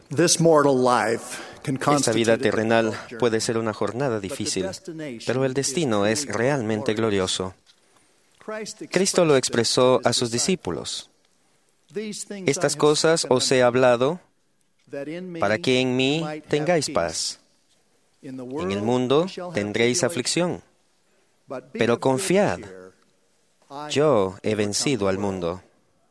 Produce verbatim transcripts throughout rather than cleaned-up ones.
Esta vida terrenal puede ser una jornada difícil, pero el destino es realmente glorioso. Cristo lo expresó a sus discípulos. Estas cosas os he hablado para que en mí tengáis paz. En el mundo tendréis aflicción, pero confiad, yo he vencido al mundo.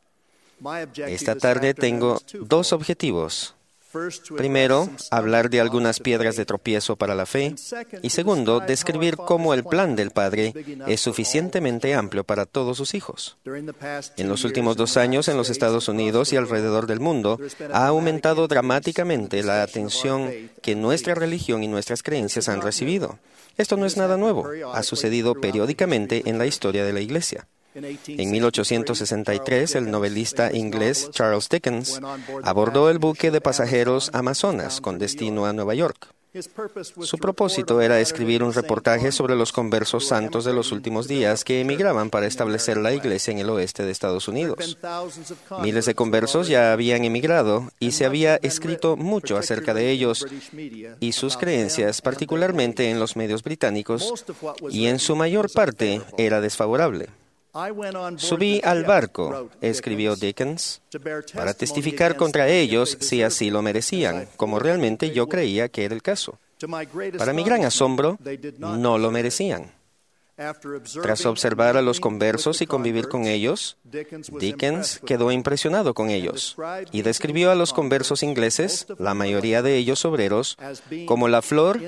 Esta tarde tengo dos objetivos. Primero, hablar de algunas piedras de tropiezo para la fe, y segundo, describir cómo el plan del Padre es suficientemente amplio para todos sus hijos. En los últimos dos años, en los Estados Unidos y alrededor del mundo, ha aumentado dramáticamente la atención que nuestra religión y nuestras creencias han recibido. Esto no es nada nuevo, ha sucedido periódicamente en la historia de la Iglesia. En mil ochocientos sesenta y tres, el novelista inglés Charles Dickens abordó el buque de pasajeros Amazonas con destino a Nueva York. Su propósito era escribir un reportaje sobre los conversos santos de los últimos días que emigraban para establecer la iglesia en el oeste de Estados Unidos. Miles de conversos ya habían emigrado y se había escrito mucho acerca de ellos y sus creencias, particularmente en los medios británicos, y en su mayor parte era desfavorable. Subí al barco, escribió Dickens, para testificar contra ellos si así lo merecían, como realmente yo creía que era el caso. Para mi gran asombro, no lo merecían. Tras observar a los conversos y convivir con ellos, Dickens quedó impresionado con ellos y describió a los conversos ingleses, la mayoría de ellos obreros, como la flor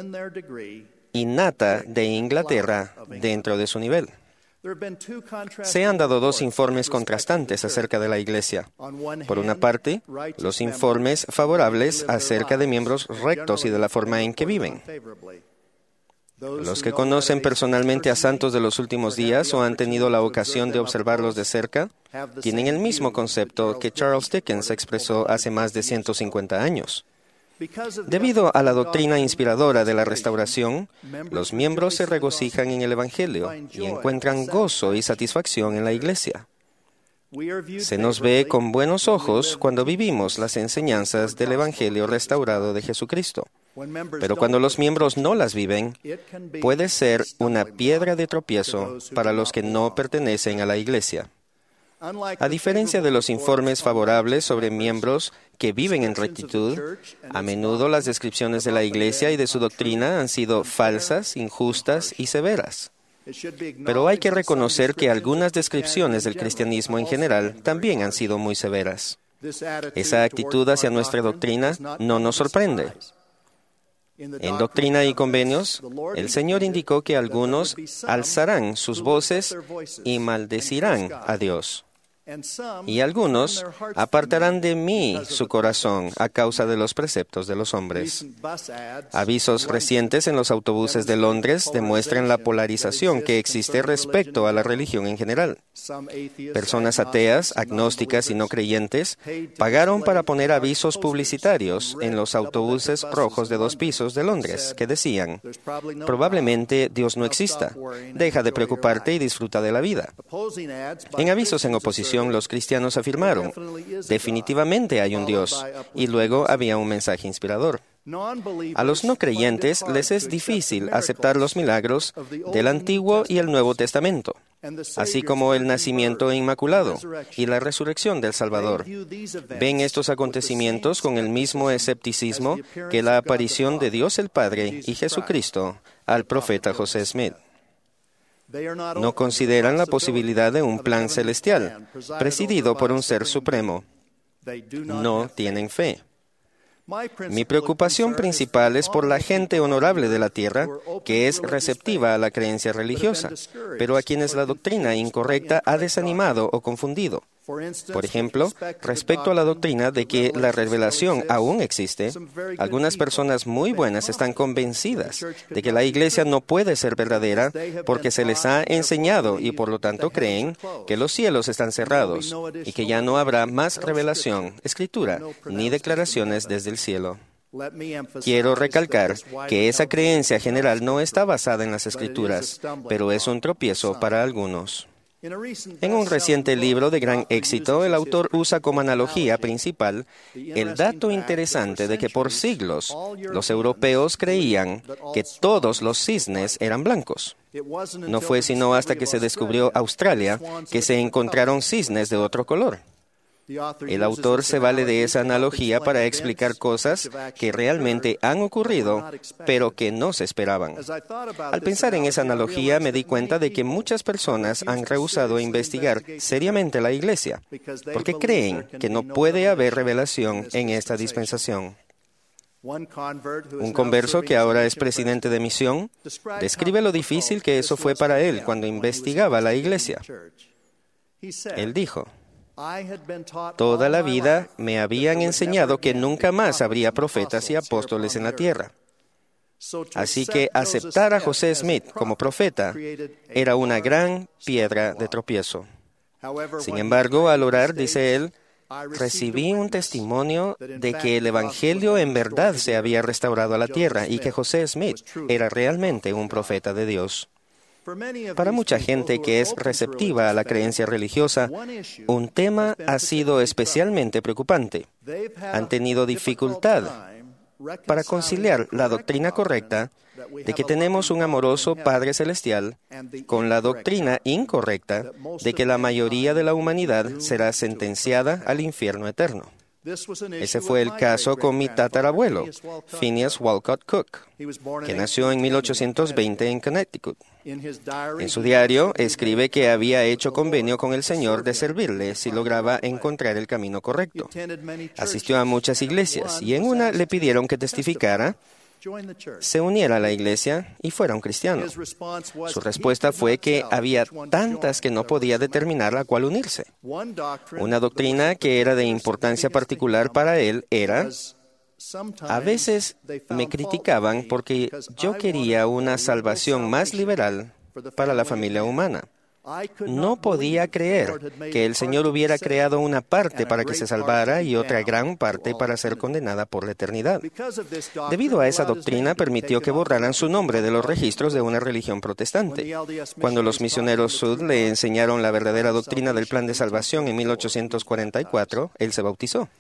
innata de Inglaterra dentro de su nivel. Se han dado dos informes contrastantes acerca de la Iglesia. Por una parte, los informes favorables acerca de miembros rectos y de la forma en que viven. Los que conocen personalmente a santos de los últimos días o han tenido la ocasión de observarlos de cerca, tienen el mismo concepto que Charles Dickens expresó hace más de ciento cincuenta años. Debido a la doctrina inspiradora de la restauración, los miembros se regocijan en el Evangelio y encuentran gozo y satisfacción en la Iglesia. Se nos ve con buenos ojos cuando vivimos las enseñanzas del Evangelio restaurado de Jesucristo. Pero cuando los miembros no las viven, puede ser una piedra de tropiezo para los que no pertenecen a la Iglesia. A diferencia de los informes favorables sobre miembros que viven en rectitud, a menudo las descripciones de la Iglesia y de su doctrina han sido falsas, injustas y severas. Pero hay que reconocer que algunas descripciones del cristianismo en general también han sido muy severas. Esa actitud hacia nuestra doctrina no nos sorprende. En Doctrina y Convenios, el Señor indicó que algunos alzarán sus voces y maldecirán a Dios. Y algunos apartarán de mí su corazón a causa de los preceptos de los hombres. Avisos recientes en los autobuses de Londres demuestran la polarización que existe respecto a la religión en general. Personas ateas, agnósticas y no creyentes pagaron para poner avisos publicitarios en los autobuses rojos de dos pisos de Londres que decían: probablemente Dios no exista, deja de preocuparte y disfruta de la vida. En avisos en oposición, los cristianos afirmaron: definitivamente hay un Dios, y luego había un mensaje inspirador. A los no creyentes les es difícil aceptar los milagros del Antiguo y el Nuevo Testamento, así como el nacimiento inmaculado y la resurrección del Salvador. Ven estos acontecimientos con el mismo escepticismo que la aparición de Dios el Padre y Jesucristo al profeta José Smith. No consideran la posibilidad de un plan celestial, presidido por un ser supremo. No tienen fe. Mi preocupación principal es por la gente honorable de la tierra que es receptiva a la creencia religiosa, pero a quienes la doctrina incorrecta ha desanimado o confundido. Por ejemplo, respecto a la doctrina de que la revelación aún existe, algunas personas muy buenas están convencidas de que la Iglesia no puede ser verdadera porque se les ha enseñado y por lo tanto creen que los cielos están cerrados y que ya no habrá más revelación, escritura, ni declaraciones desde el cielo. Quiero recalcar que esa creencia general no está basada en las Escrituras, pero es un tropiezo para algunos. En un reciente libro de gran éxito, el autor usa como analogía principal el dato interesante de que por siglos los europeos creían que todos los cisnes eran blancos. No fue sino hasta que se descubrió Australia que se encontraron cisnes de otro color. El autor se vale de esa analogía para explicar cosas que realmente han ocurrido, pero que no se esperaban. Al pensar en esa analogía, me di cuenta de que muchas personas han rehusado investigar seriamente la Iglesia, porque creen que no puede haber revelación en esta dispensación. Un converso que ahora es presidente de misión describe lo difícil que eso fue para él cuando investigaba la Iglesia. Él dijo: toda la vida me habían enseñado que nunca más habría profetas y apóstoles en la tierra. Así que aceptar a José Smith como profeta era una gran piedra de tropiezo. Sin embargo, al orar, dice él, recibí un testimonio de que el Evangelio en verdad se había restaurado a la tierra y que José Smith era realmente un profeta de Dios. Para mucha gente que es receptiva a la creencia religiosa, un tema ha sido especialmente preocupante. Han tenido dificultad para conciliar la doctrina correcta de que tenemos un amoroso Padre Celestial con la doctrina incorrecta de que la mayoría de la humanidad será sentenciada al infierno eterno. Ese fue el caso con mi tatarabuelo, Phineas Walcott Cook, que nació en mil ochocientos veinte en Connecticut. En su diario escribe que había hecho convenio con el Señor de servirle si lograba encontrar el camino correcto. Asistió a muchas iglesias y en una le pidieron que testificara, se uniera a la iglesia y fuera un cristiano. Su respuesta fue que había tantas que no podía determinar a cuál unirse. Una doctrina que era de importancia particular para él era: a veces me criticaban porque yo quería una salvación más liberal para la familia humana. No podía creer que el Señor hubiera creado una parte para que se salvara y otra gran parte para ser condenada por la eternidad. Debido a esa doctrina, permitió que borraran su nombre de los registros de una religión protestante. Cuando los misioneros Sud le enseñaron la verdadera doctrina del plan de salvación en mil ochocientos cuarenta y cuatro, él se bautizó.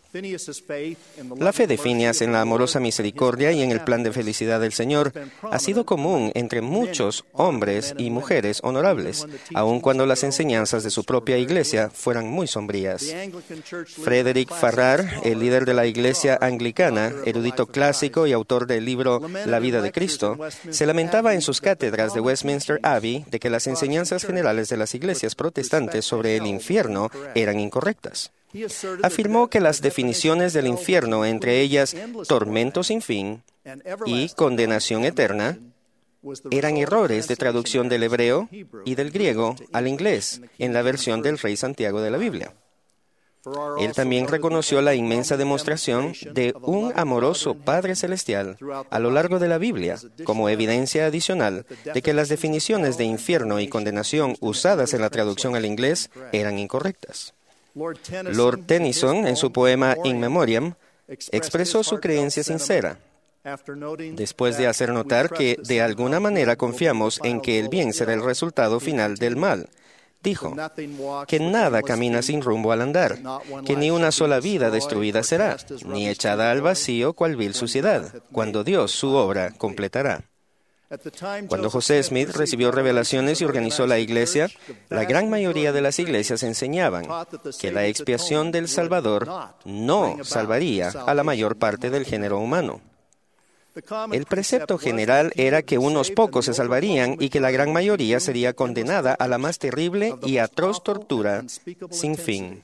La fe de Phineas en la amorosa misericordia y en el plan de felicidad del Señor ha sido común entre muchos hombres y mujeres honorables, aun cuando las enseñanzas de su propia iglesia fueran muy sombrías. Frederick Farrar, el líder de la iglesia anglicana, erudito clásico y autor del libro La vida de Cristo, se lamentaba en sus cátedras de Westminster Abbey de que las enseñanzas generales de las iglesias protestantes sobre el infierno eran incorrectas. Afirmó que las definiciones del infierno, entre ellas tormento sin fin y condenación eterna, eran errores de traducción del hebreo y del griego al inglés en la versión del Rey Santiago de la Biblia. Él también reconoció la inmensa demostración de un amoroso Padre Celestial a lo largo de la Biblia como evidencia adicional de que las definiciones de infierno y condenación usadas en la traducción al inglés eran incorrectas. Lord Tennyson, en su poema In Memoriam, expresó su creencia sincera. Después de hacer notar que de alguna manera confiamos en que el bien será el resultado final del mal, dijo que nada camina sin rumbo al andar, que ni una sola vida destruida será, ni echada al vacío cual vil suciedad, cuando Dios su obra completará. Cuando José Smith recibió revelaciones y organizó la iglesia, la gran mayoría de las iglesias enseñaban que la expiación del Salvador no salvaría a la mayor parte del género humano. El precepto general era que unos pocos se salvarían y que la gran mayoría sería condenada a la más terrible y atroz tortura sin fin.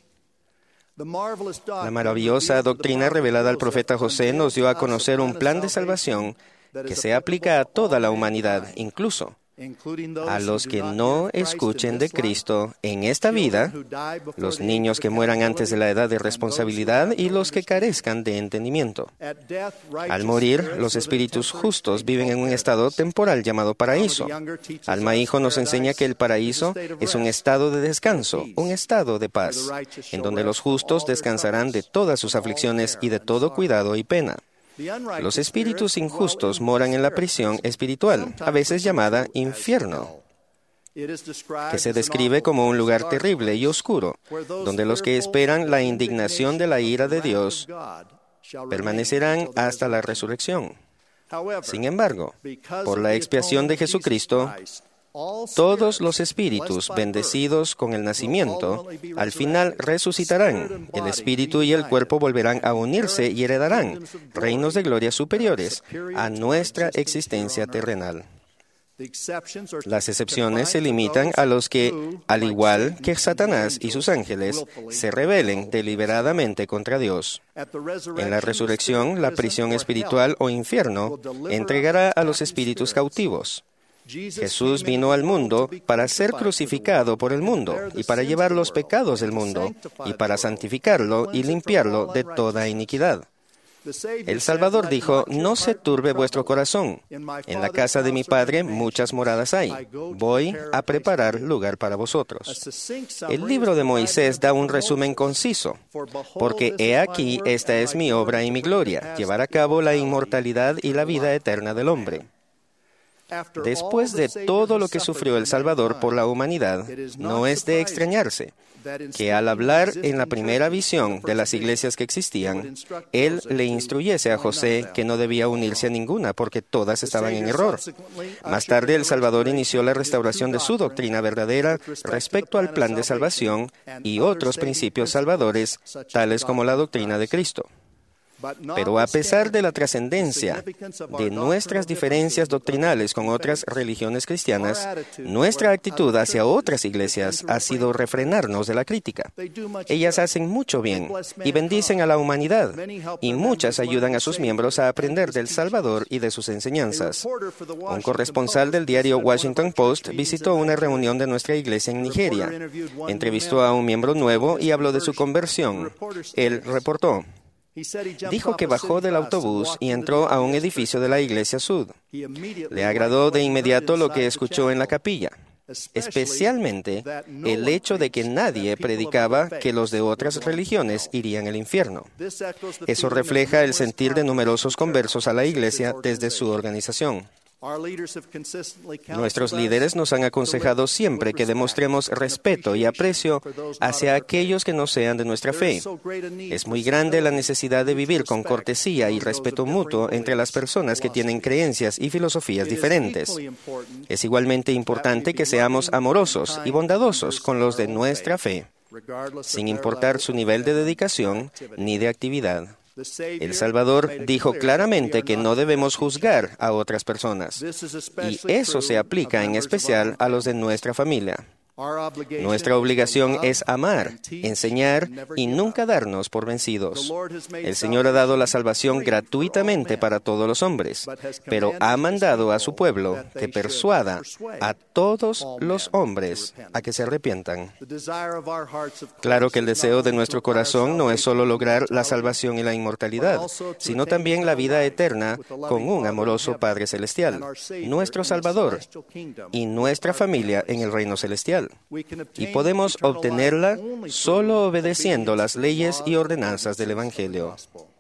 La maravillosa doctrina revelada al profeta José nos dio a conocer un plan de salvación que se aplica a toda la humanidad, incluso a los que no escuchen de Cristo en esta vida, los niños que mueran antes de la edad de responsabilidad y los que carezcan de entendimiento. Al morir, los espíritus justos viven en un estado temporal llamado paraíso. Alma Hijo nos enseña que el paraíso es un estado de descanso, un estado de paz, en donde los justos descansarán de todas sus aflicciones y de todo cuidado y pena. Los espíritus injustos moran en la prisión espiritual, a veces llamada infierno. que se describe como un lugar terrible y oscuro, donde los que esperan la indignación de la ira de Dios permanecerán hasta la resurrección. Sin embargo, por la expiación de Jesucristo, todos los espíritus bendecidos con el nacimiento, al final resucitarán. El espíritu y el cuerpo volverán a unirse y heredarán reinos de gloria superiores a nuestra existencia terrenal. Las excepciones se limitan a los que, al igual que Satanás y sus ángeles, se rebelen deliberadamente contra Dios. En la resurrección, la prisión espiritual o infierno entregará a los espíritus cautivos. Jesús vino al mundo para ser crucificado por el mundo y para llevar los pecados del mundo y para santificarlo y limpiarlo de toda iniquidad. El Salvador dijo, no se turbe vuestro corazón. En la casa de mi Padre muchas moradas hay. Voy a preparar lugar para vosotros. El libro de Moisés da un resumen conciso, porque he aquí, esta es mi obra y mi gloria, llevar a cabo la inmortalidad y la vida eterna del hombre. Después de todo lo que sufrió el Salvador por la humanidad, no es de extrañarse que al hablar en la primera visión de las iglesias que existían, Él le instruyese a José que no debía unirse a ninguna porque todas estaban en error. Más tarde, el Salvador inició la restauración de su doctrina verdadera respecto al plan de salvación y otros principios salvadores, tales como la doctrina de Cristo. Pero a pesar de la trascendencia de nuestras diferencias doctrinales con otras religiones cristianas, nuestra actitud hacia otras iglesias ha sido refrenarnos de la crítica. Ellas hacen mucho bien y bendicen a la humanidad, y muchas ayudan a sus miembros a aprender del Salvador y de sus enseñanzas. Un corresponsal del diario Washington Post visitó una reunión de nuestra iglesia en Nigeria. Entrevistó a un miembro nuevo y habló de su conversión. Él reportó: dijo que bajó del autobús y entró a un edificio de la Iglesia Sud. Le agradó de inmediato lo que escuchó en la capilla, especialmente el hecho de que nadie predicaba que los de otras religiones irían al infierno. Eso refleja el sentir de numerosos conversos a la Iglesia desde su organización. Nuestros líderes nos han aconsejado siempre que demostremos respeto y aprecio hacia aquellos que no sean de nuestra fe. Es muy grande la necesidad de vivir con cortesía y respeto mutuo entre las personas que tienen creencias y filosofías diferentes. Es igualmente importante que seamos amorosos y bondadosos con los de nuestra fe, sin importar su nivel de dedicación ni de actividad. El Salvador dijo claramente que no debemos juzgar a otras personas, y eso se aplica en especial a los de nuestra familia. Nuestra obligación es amar, enseñar y nunca darnos por vencidos. El Señor ha dado la salvación gratuitamente para todos los hombres, pero ha mandado a su pueblo que persuada a todos los hombres a que se arrepientan. Claro que el deseo de nuestro corazón no es solo lograr la salvación y la inmortalidad, sino también la vida eterna con un amoroso Padre Celestial, nuestro Salvador, y nuestra familia en el reino celestial. Y podemos obtenerla solo obedeciendo las leyes y ordenanzas del Evangelio.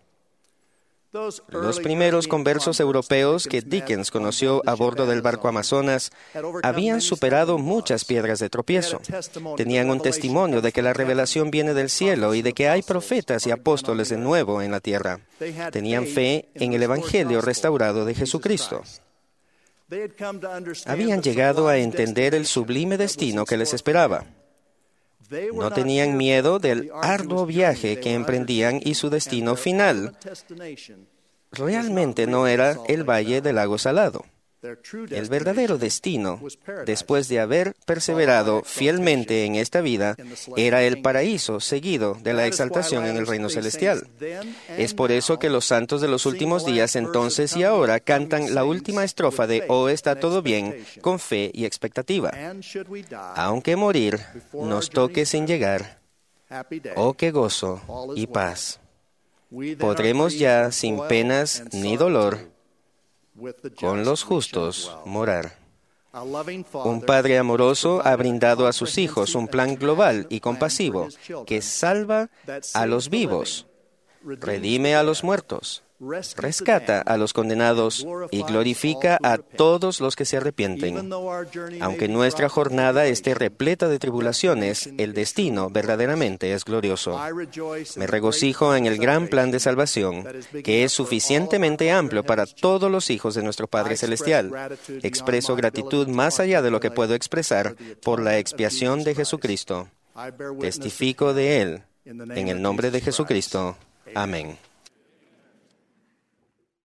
Los primeros conversos europeos que Dickens conoció a bordo del barco Amazonas habían superado muchas piedras de tropiezo. Tenían un testimonio de que la revelación viene del cielo y de que hay profetas y apóstoles de nuevo en la tierra. Tenían fe en el Evangelio restaurado de Jesucristo. Habían llegado a entender el sublime destino que les esperaba. No tenían miedo del arduo viaje que emprendían y su destino final realmente no era el Valle del Lago Salado. El verdadero destino, después de haber perseverado fielmente en esta vida, era el paraíso seguido de la exaltación en el reino celestial. Es por eso que los santos de los últimos días, entonces y ahora, cantan la última estrofa de «Oh, está todo bien», con fe y expectativa. Aunque morir nos toque sin llegar, ¡oh, qué gozo y paz! Podremos ya, sin penas ni dolor, con los justos morar. Un Padre amoroso ha brindado a sus hijos un plan global y compasivo que salva a los vivos, redime a los muertos rescata a los condenados y glorifica a todos los que se arrepienten. Aunque nuestra jornada esté repleta de tribulaciones, el destino verdaderamente es glorioso. Me regocijo en el gran plan de salvación, que es suficientemente amplio para todos los hijos de nuestro Padre Celestial. Expreso gratitud más allá de lo que puedo expresar por la expiación de Jesucristo. Testifico de Él. En el nombre de Jesucristo. Amén.